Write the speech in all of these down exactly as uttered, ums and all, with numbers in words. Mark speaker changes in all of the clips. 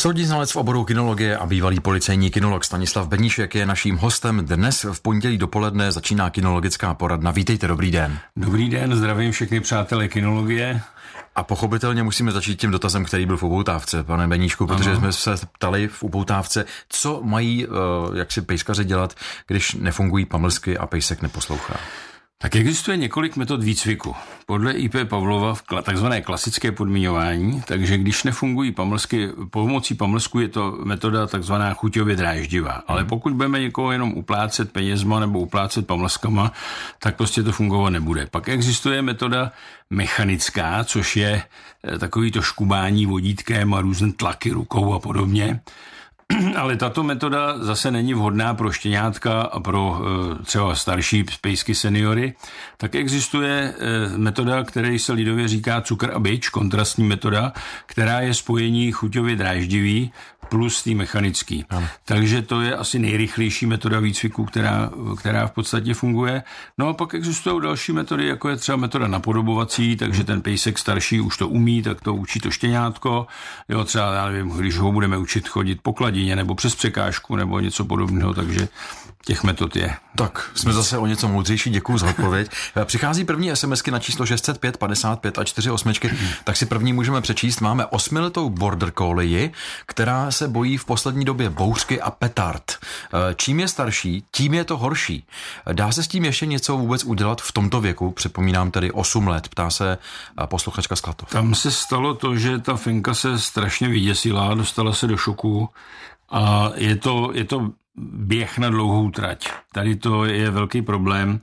Speaker 1: Soudní znalec v oboru kinologie a bývalý policejní kinolog Stanislav Beníšek je naším hostem. Dnes v pondělí dopoledne začíná kinologická poradna. Vítejte, dobrý den.
Speaker 2: Dobrý den, zdravím všechny přátelé kinologie.
Speaker 1: A pochopitelně musíme začít tím dotazem, který byl v upoutávce, pane Beníšku, protože ano. jsme se ptali v upoutávce, co mají, jak si pejskaři dělat, když nefungují pamlsky a pejsek neposlouchá.
Speaker 2: Tak existuje několik metod výcviku. Podle I P Pavlova v takzvané klasické podmiňování, takže když nefungují pamlsky, pomocí pamlsku je to metoda takzvaná chuťově dráždivá. Ale pokud budeme někoho jenom uplácet penězma nebo uplácet pamlskama, tak prostě to fungovat nebude. Pak existuje metoda mechanická, což je takový to škubání vodítkem a různé tlaky rukou a podobně. Ale tato metoda zase není vhodná pro štěňátka a pro třeba starší pejsky seniory. Tak existuje metoda, která se lidově říká cukr a bič, kontrastní metoda, která je spojení chuťově dráždivý plus tý mechanický. Ano. Takže to je asi nejrychlejší metoda výcviku, která, která v podstatě funguje. No a pak existují další metody, jako je třeba metoda napodobovací, takže ten pejsek starší už to umí, tak to učí to štěňátko. Jo, třeba, já nevím, když ho budeme učit chodit po kladině nebo přes překážku nebo něco podobného, takže těch metod je.
Speaker 1: Tak, jsme zase o něco moudřejší, děkuju za odpověď. Přichází první SMSky na číslo šest set pět padesát pět a čtyři osmičky, tak si první můžeme přečíst. Máme osmiletou border collie, která se bojí v poslední době bouřky a petard. Čím je starší, tím je to horší. Dá se s tím ještě něco vůbec udělat v tomto věku? Připomínám tedy osm let, ptá se posluchačka z Klatov.
Speaker 2: Tam se stalo to, že ta Fenka se strašně vyděsila, dostala se do šoku a je to, je to běh na dlouhou trať. Tady to je velký problém.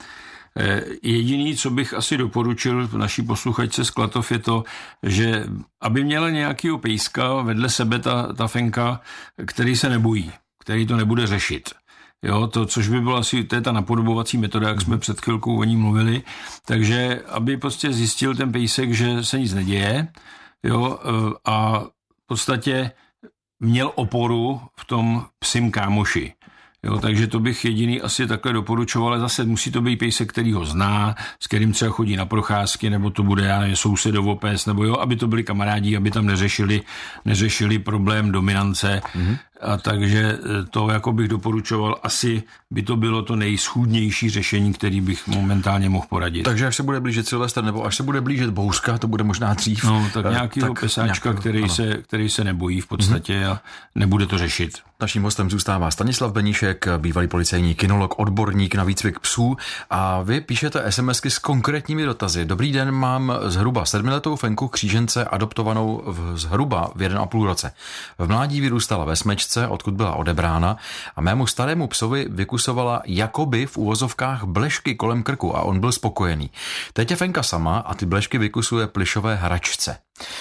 Speaker 2: Jediný, co bych asi doporučil naší posluchačce z Klatov, je to, že aby měla nějakýho pejska vedle sebe ta, ta Fenka, který se nebojí, který to nebude řešit. Jo, to, což by bylo asi, to je ta napodobovací metoda, jak jsme před chvilkou o ní mluvili, takže aby prostě zjistil ten pejsek, že se nic neděje, jo, a v podstatě měl oporu v tom psím kámoši. Jo, takže to bych jediný asi takhle doporučoval, ale zase musí to být pejsek, který ho zná, s kterým třeba chodí na procházky, nebo to bude, já nevím, sousedovo pes, nebo jo, aby to byli kamarádi, aby tam neřešili, neřešili problém dominance. Mm-hmm. A takže to jako bych doporučoval, asi by to bylo to nejschůdnější řešení, který bych momentálně mohl poradit.
Speaker 1: Takže až se bude blížit Silvestr, nebo až se bude blížit bouřka, to bude možná dřív.
Speaker 2: No, tak nějakýho tak pesáčka, nějakýho, který, se, který se nebojí v podstatě mm-hmm. a nebude to řešit.
Speaker 1: Naším hostem zůstává Stanislav Beníšek, bývalý policejní kinolog, odborník na výcvik psů, a vy píšete SMSky s konkrétními dotazy. Dobrý den, mám zhruba sedmiletou Fenku křížence adoptovanou v zhruba v jeden a půl roce. V mládí vyrůstala ve smečce, odkud byla odebrána, a mému starému psovi vykusovala jakoby v uvozovkách blešky kolem krku a on byl spokojený. Teď je Fenka sama a ty blešky vykusuje plišové hračce.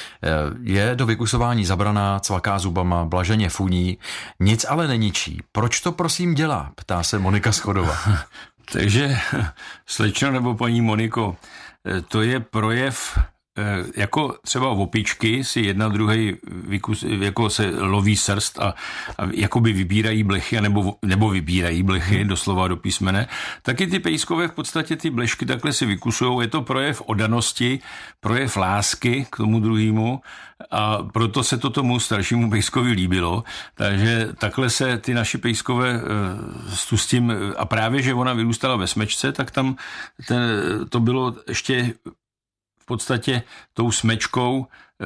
Speaker 1: Je do vykusování zabraná, cvaká zubama, blaženě funí, nic ale neničí. Proč to prosím dělá? Ptá se Monika Schodová.
Speaker 2: Takže, slečno nebo paní Moniko, to je projev, jako třeba opičky si jedna druhej vykus, jako se loví srst a, a jakoby vybírají blechy, nebo, nebo vybírají blechy, hmm. doslova do písmene, taky ty pejskové v podstatě ty blešky takhle si vykusujou. Je to projev oddanosti, projev lásky k tomu druhému, a proto se to tomu staršímu pejskovi líbilo. Takže takhle se ty naši pejskové s tím, a právě, že ona vyrůstala ve smečce, tak tam ten, to bylo ještě v podstatě tou smečkou,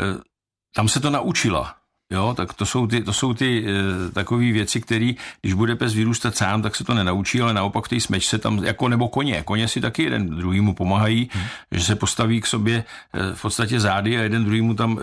Speaker 2: tam se to naučila. Jo, tak to jsou ty, to jsou ty e, takové věci, které, když bude pes vyrůstat sám, tak se to nenaučí, ale naopak v té smečce tam, jako nebo koně. Koně si taky jeden druhýmu pomáhají, hmm. že se postaví k sobě e, v podstatě zády a jeden druhýmu tam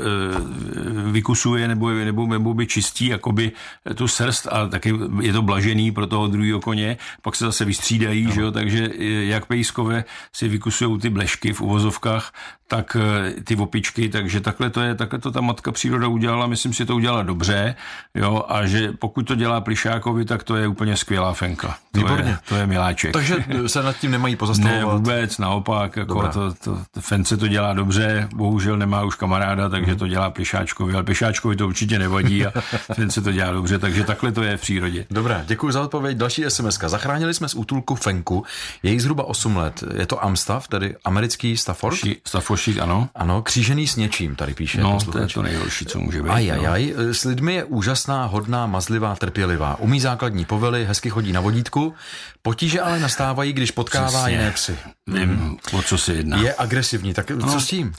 Speaker 2: e, vykusuje nebo, nebo, nebo by čistí jakoby tu srst a taky je to blažený pro toho druhého koně. Pak se zase vystřídají, no. že jo, takže jak pejskové si vykusujou ty blešky v uvozovkách, tak ty opičky, takže takhle to je, takhle to ta matka příroda udělala, myslím si, to udělala dobře, jo, a že pokud to dělá plišákovi, tak to je úplně skvělá Fenka. To
Speaker 1: Výborně.
Speaker 2: Je, to je miláček.
Speaker 1: Takže se nad tím nemají pozastavovat?
Speaker 2: Ne, vůbec, naopak, jako to, to, to Fence to dělá dobře, bohužel nemá už kamaráda, takže to dělá plišáčkovi, ale plišáčkovi to určitě nevadí a Fence to dělá dobře, takže takhle to je v přírodě.
Speaker 1: Dobré, děkuji za odpověď. Další SMSka. Zachránili jsme z útulku Fenku, je jí zhruba osm let. Je to Amstaff, tedy americký Stafford?
Speaker 2: Staffordshire, ano.
Speaker 1: Ano, křížený s něčím, tady píše.
Speaker 2: No, to je to nejhorší, co může být.
Speaker 1: Ajajaj, I s lidmi je úžasná, hodná, mazlivá, trpělivá. Umí základní povely, hezky chodí na vodítku. Potíže ale nastávají, když potkává Přesně. jiné psy.
Speaker 2: Vím, hmm. o co se jedná.
Speaker 1: Je agresivní, tak no, co s tím?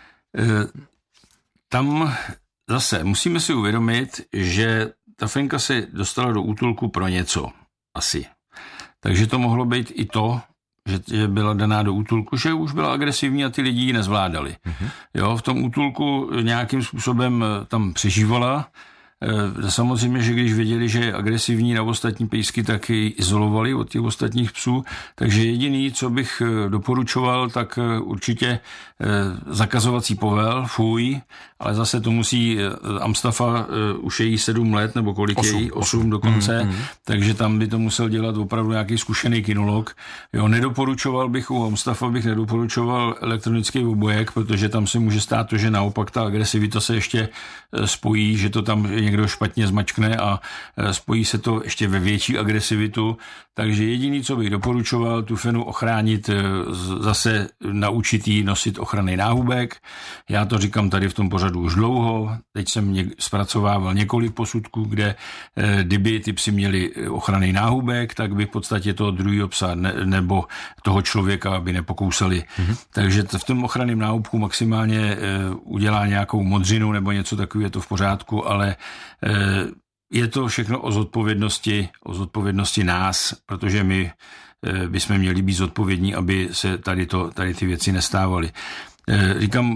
Speaker 2: Tam zase musíme si uvědomit, že ta Fenka se dostala do útulku pro něco. Asi. Takže to mohlo být i to, že byla daná do útulku, že už byla agresivní a ty lidi ji nezvládali. Mm-hmm. Jo, v tom útulku nějakým způsobem tam přežívala. Samozřejmě, že když věděli, že je agresivní na ostatní pejsky, tak ji izolovali od těch ostatních psů. Takže jediný, co bych doporučoval, tak určitě zakazovací povel, fuj, ale zase to musí Amstafa, už je jí sedm let, nebo kolik osm, je jí, osm dokonce, mm, mm. takže tam by to musel dělat opravdu nějaký zkušený kinolog. Jo, nedoporučoval bych, u Amstafa bych nedoporučoval elektronický obojek, protože tam se může stát to, že naopak ta agresivita se ještě spojí, že to tam někdo špatně zmačkne a spojí se to ještě ve větší agresivitu. Takže jediný, co bych doporučoval, tu Fenu ochránit, zase naučit jí nosit ochranný náhubek. Já to říkám tady v tom pořadu už dlouho. Teď jsem něk- zpracovával několik posudků, kde kdyby ty psi měli ochranný náhubek, tak by v podstatě toho druhého psa ne- nebo toho člověka by nepokousali. Mm-hmm. Takže v tom ochranném náhubku maximálně udělá nějakou modřinu nebo něco takového, je to v pořádku, ale je to všechno o zodpovědnosti, o zodpovědnosti nás, protože my bychom měli být zodpovědní, aby se tady, to, tady ty věci nestávaly. Říkám,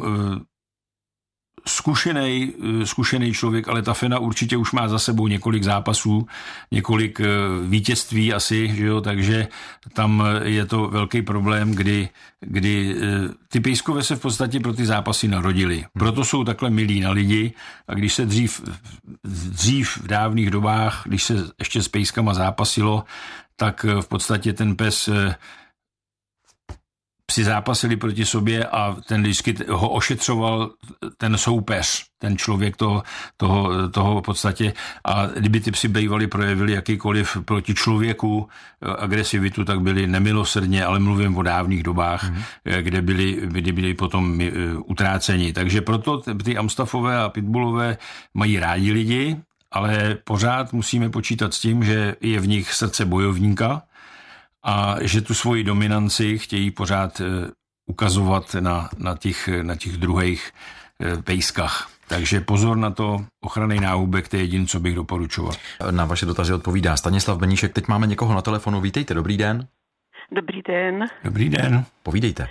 Speaker 2: zkušený, zkušený člověk, ale ta Fena určitě už má za sebou několik zápasů, několik vítězství asi, že jo, takže tam je to velký problém, kdy, kdy ty pejskové se v podstatě pro ty zápasy narodili. Proto jsou takhle milí na lidi a když se dřív, dřív v dávných dobách, když se ještě s pejskama zápasilo, tak v podstatě ten pes si zápasili proti sobě a ten vždycky ho ošetřoval ten soupeř, ten člověk toho, toho, toho v podstatě. A kdyby ty psi bývali projevili jakýkoliv proti člověku agresivitu, tak byli nemilosrdně, ale mluvím o dávných dobách, mm-hmm. kde byli, kdy byli potom utráceni. Takže proto ty Amstaffové a Pitbullové mají rádi lidi, ale pořád musíme počítat s tím, že je v nich srdce bojovníka, a že tu svoji dominanci chtějí pořád ukazovat na, na těch, na těch druhých pejskách. Takže pozor na to, ochranný náhubek, to je jediné, co bych doporučoval.
Speaker 1: Na vaše dotazy odpovídá Stanislav Beníšek. Teď máme někoho na telefonu. Vítejte, dobrý den.
Speaker 3: Dobrý den.
Speaker 2: Dobrý den.
Speaker 1: Povídejte.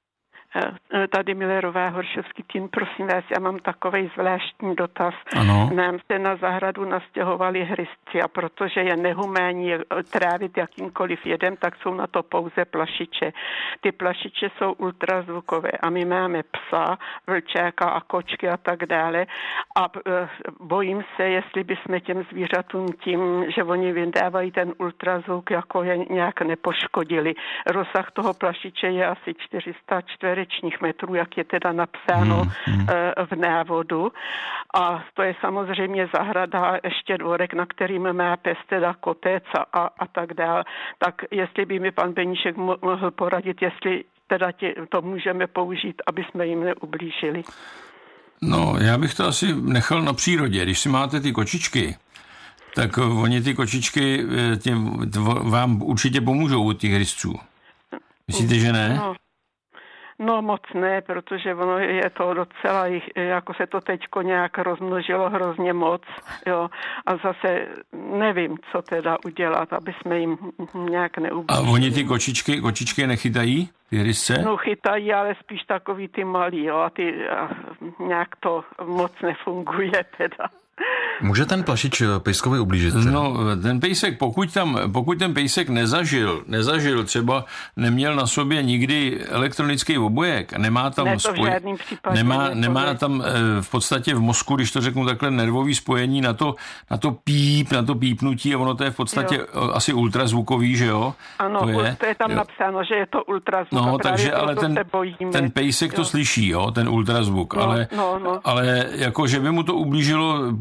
Speaker 3: Tady Millerová, Horšovský tým, prosím vás, já mám takovej zvláštní dotaz.
Speaker 2: Ano.
Speaker 3: Nám se na zahradu nastěhovali hryzci a protože je nehumánní trávit jakýmkoliv jedem, tak jsou na to pouze plašiče. Ty plašiče jsou ultrazvukové a my máme psa, vlčáka a kočky a tak dále a bojím se, jestli bychom těm zvířatům tím, že oni vydávají ten ultrazvuk, jako je nějak nepoškodili. Rozsah toho plašiče je asi čtyři sta čtyřicet metrů, jak je teda napsáno hmm, hmm. v návodu. A to je samozřejmě zahrada, ještě dvorek, na kterým má pes teda kotec a, a tak dále. Tak jestli by mi pan Beníšek mohl poradit, jestli teda tě, to můžeme použít, aby jsme jim neublížili.
Speaker 2: No, já bych to asi nechal na přírodě. Když si máte ty kočičky, tak oni ty kočičky tě, vám určitě pomůžou od těch hryzců. Myslíte, že ne?
Speaker 3: No. No moc ne, protože ono je to docela, jako se to teďko nějak rozmnožilo hrozně moc, jo, a zase nevím, co teda udělat, aby jsme jim nějak neublížili.
Speaker 2: A oni ty kočičky, kočičky nechytají, ty hryzce?
Speaker 3: No chytají, ale spíš takový ty malí, jo, a ty a nějak to moc nefunguje teda.
Speaker 1: Může ten plašič pejskovi ublížit?
Speaker 2: No, ten pejsek, pokud, tam, pokud ten pejsek nezažil, nezažil, třeba neměl na sobě nikdy elektronický obojek, nemá tam
Speaker 3: ne,
Speaker 2: spoj... nemá, nemá tam v podstatě v mozku, když to řeknu takhle, nervový spojení na to, na to píp, na to pípnutí a ono to je v podstatě jo. asi ultrazvukový, že jo?
Speaker 3: Ano,
Speaker 2: to je,
Speaker 3: to je tam jo. napsáno, že je to ultrazvuk.
Speaker 2: No, takže ale ten, ten pejsek jo. to slyší, jo, ten ultrazvuk, no, ale,
Speaker 3: no, no.
Speaker 2: ale jako, že by mu to ublížilo, pokud tam není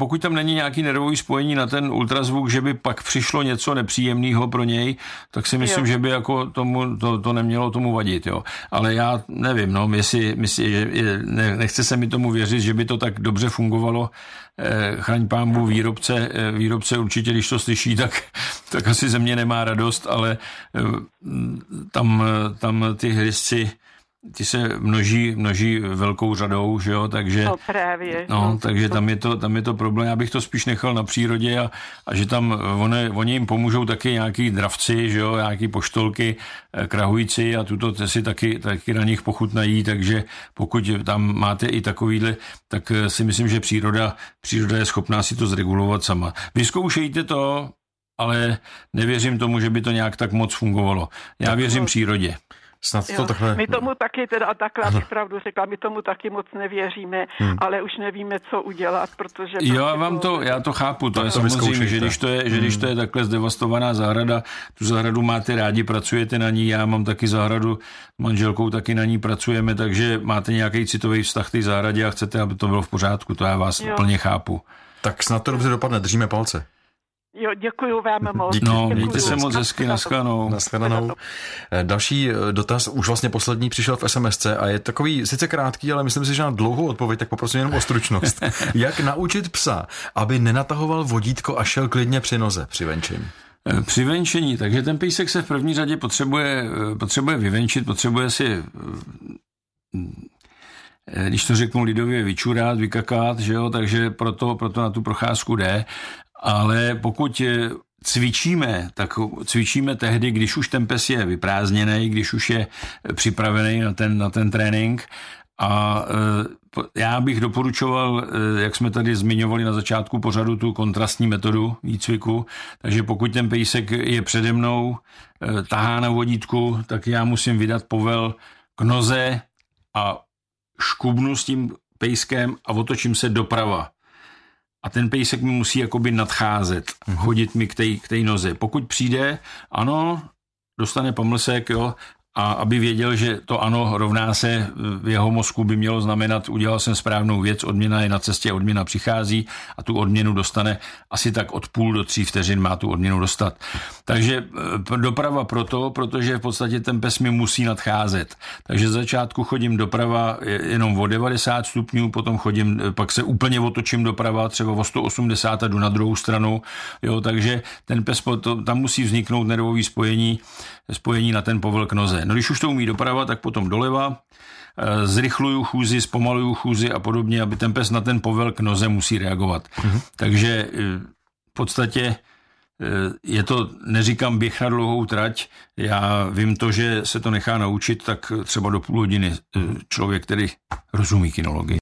Speaker 2: ani nějaký nervový spojení na ten ultrazvuk, že by pak přišlo něco nepříjemného pro něj, tak si myslím, jo. že by jako tomu, to, to nemělo tomu vadit. Jo. Ale já nevím, no, jestli, jestli je, ne, nechce se mi tomu věřit, že by to tak dobře fungovalo. Eh, chraň pánbůh výrobce, eh, výrobce určitě, když to slyší, tak, tak asi ze mě nemá radost, ale eh, tam, tam ty hryzci ty se množí, množí velkou řadou, že jo, takže,
Speaker 3: no, právě,
Speaker 2: no,
Speaker 3: no,
Speaker 2: takže tam je, to, tam je to problém. Já bych to spíš nechal na přírodě a, a že tam one, oni jim pomůžou taky nějaký dravci, že jo, nějaký poštolky, krahující a tuto si taky, taky na nich pochutnají, takže pokud tam máte i takovýhle, tak si myslím, že příroda, příroda je schopná si to zregulovat sama. Vyzkoušejte to, ale nevěřím tomu, že by to nějak tak moc fungovalo. Já věřím přírodě.
Speaker 1: Snad to takhle...
Speaker 3: My tomu taky, teda takhle abych pravdu řekla, my tomu taky moc nevěříme, hmm. ale už nevíme, co udělat, protože...
Speaker 2: Jo, já vám to, já to chápu, to je samozřejmě, že když to je, že když to je takhle zdevastovaná zahrada, tu zahradu máte rádi, pracujete na ní, já mám taky zahradu, manželkou taky na ní pracujeme, takže máte nějaký citový vztah k té zahradě a chcete, aby to bylo v pořádku, to já vás jo. plně chápu.
Speaker 1: Tak snad to dobře dopadne, držíme palce.
Speaker 3: Jo, děkuju vám moc.
Speaker 2: Díky. No, mějte se moc hezky, naschledanou.
Speaker 1: Naschledanou. Další dotaz, už vlastně poslední, přišel v SMSce a je takový sice krátký, ale myslím si, že na dlouhou odpověď, tak poprosím jenom o stručnost. Jak naučit psa, aby nenatahoval vodítko a šel klidně při noze při venčení?
Speaker 2: Při venčení, takže ten pejsek se v první řadě potřebuje, potřebuje vyvenčit, potřebuje si, když to řeknu lidově, vyčurat, vykakat, že jo, takže proto, proto na tu procházku jde. Ale pokud cvičíme, tak cvičíme tehdy, když už ten pes je vyprázdněný, když už je připravený na ten, na ten trénink. A já bych doporučoval, jak jsme tady zmiňovali na začátku pořadu, tu kontrastní metodu výcviku. Takže pokud ten pejsek je přede mnou, tahá na vodítku, tak já musím vydat povel k noze a škubnu s tím pejskem a otočím se doprava. A ten pejsek mi musí jakoby nadcházet, chodit mi k té k tej noze. Pokud přijde, ano, dostane pomlsek, jo, a aby věděl, že to ano rovná se, v jeho mozku by mělo znamenat, udělal jsem správnou věc, odměna je na cestě, odměna přichází a tu odměnu dostane asi tak od půl do tří vteřin má tu odměnu dostat. Takže doprava proto, protože v podstatě ten pes mi musí nadcházet. Takže z začátku chodím doprava jenom o devadesát stupňů, potom chodím, pak se úplně otočím doprava, třeba o sto osmdesát a jdu na druhou stranu. Jo, takže ten pes, tam musí vzniknout nervový spojení, spojení na ten povel k noze. No když už to umí doprava, tak potom doleva, zrychluju chůzi, zpomaluju chůzi a podobně, aby ten pes na ten povel k noze musí reagovat. Mm-hmm. Takže v podstatě je to, neříkám běh na dlouhou trať, já vím to, že se to nechá naučit, tak třeba do půl hodiny člověk, který rozumí kynologii.